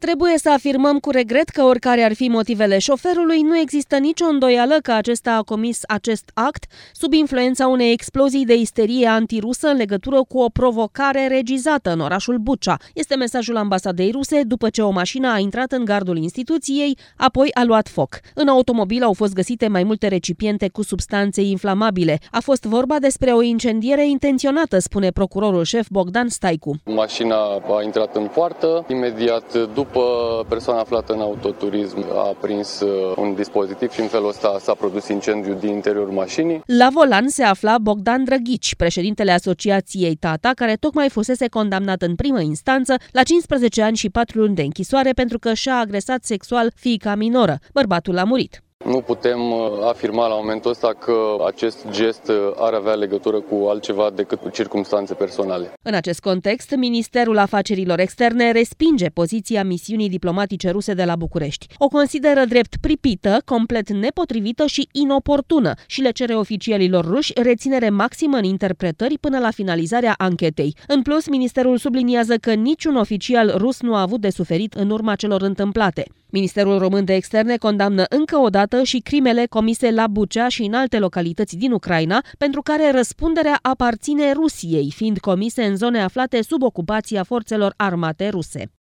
Trebuie să afirmăm cu regret că oricare ar fi motivele șoferului, nu există nicio îndoială că acesta a comis acest act sub influența unei explozii de isterie antirusă în legătură cu o provocare regizată în orașul Bucha. Este mesajul ambasadei ruse după ce o mașină a intrat în gardul instituției, apoi a luat foc. În automobil au fost găsite mai multe recipiente cu substanțe inflamabile. A fost vorba despre o incendiere intenționată, spune procurorul șef Bogdan Staicu. Mașina a intrat în poartă, imediat după persoana aflată în autoturism a prins un dispozitiv și în felul ăsta s-a produs incendiu din interiorul mașinii. La volan se afla Bogdan Drăghici, președintele asociației Tata, care tocmai fusese condamnat în primă instanță la 15 ani și 4 luni de închisoare pentru că și-a agresat sexual fiica minoră. Bărbatul a murit. Nu putem afirma la momentul ăsta că acest gest ar avea legătură cu altceva decât cu circumstanțe personale. În acest context, Ministerul Afacerilor Externe respinge poziția misiunii diplomatice ruse de la București. O consideră drept pripită, complet nepotrivită și inoportună și le cere oficialilor ruși reținere maximă în interpretări până la finalizarea anchetei. În plus, ministerul subliniază că niciun oficial rus nu a avut de suferit în urma celor întâmplate. Ministerul Român de Externe condamnă încă o dată și crimele comise la Bucha și în alte localități din Ucraina, pentru care răspunderea aparține Rusiei, fiind comise în zone aflate sub ocupația forțelor armate ruse.